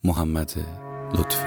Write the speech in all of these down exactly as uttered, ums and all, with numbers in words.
محمد لطفی.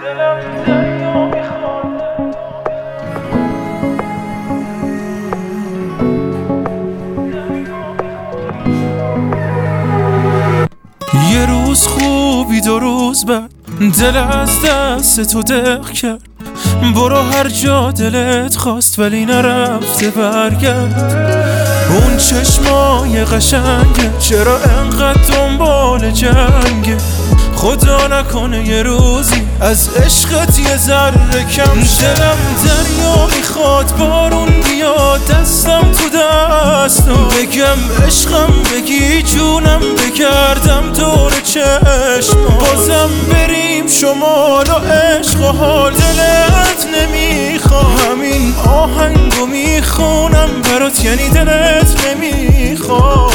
یه روز خوبی دو روز بعد دل از دست تو دق کرد. برو هر جا دلت خواست ولی نرفته برگرد. اون چشمای قشنگه چرا انقدر دنبال جنگه؟ خدا نکنه یه روزی از عشقت یه ذره کم شه. دلم دریا میخواد بارون بیاد دستم تو دستم، بگم عشقم بگی جونم بگردم دور چشم. بازم بریم شمال و عشق و حال دلت نمیخواد. همین آهنگو میخونم برات یعنی دلت نمیخواد.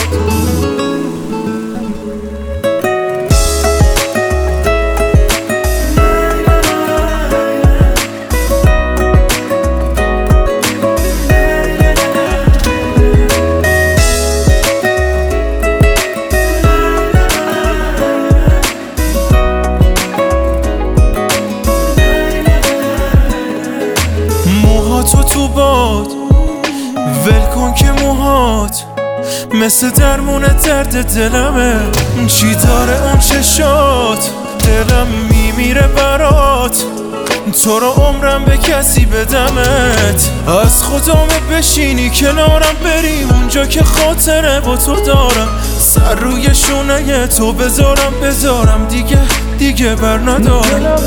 موهاتو تو باد ول کن که موهات مثل درمون درد دلمه. چی داره اون چشات؟ دلم میمیره برات، تو رو عمرم به کسی بدمت. از خدامه بشینی کنارم بریم اونجا که خاطره با تو دارم. سر روی شونه تو بذارم بذارم دیگه دیگه بر ندارم.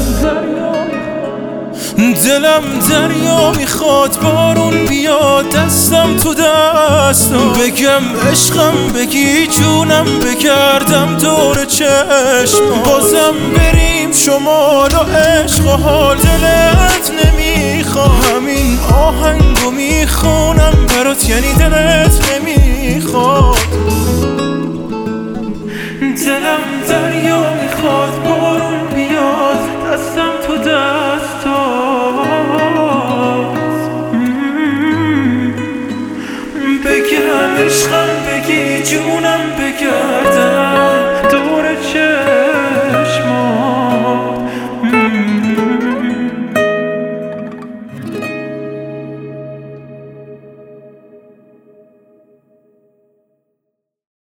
دلم دریا میخواد بارون بیاد دستم تو دستم، بگم عشقم بگی جونم بگردم دور چشم. بازم بریم شمال و عشق و حال دلت نمیخواد. همین آهنگو میخونم برات یعنی دلت نمیخواد. دلم دریا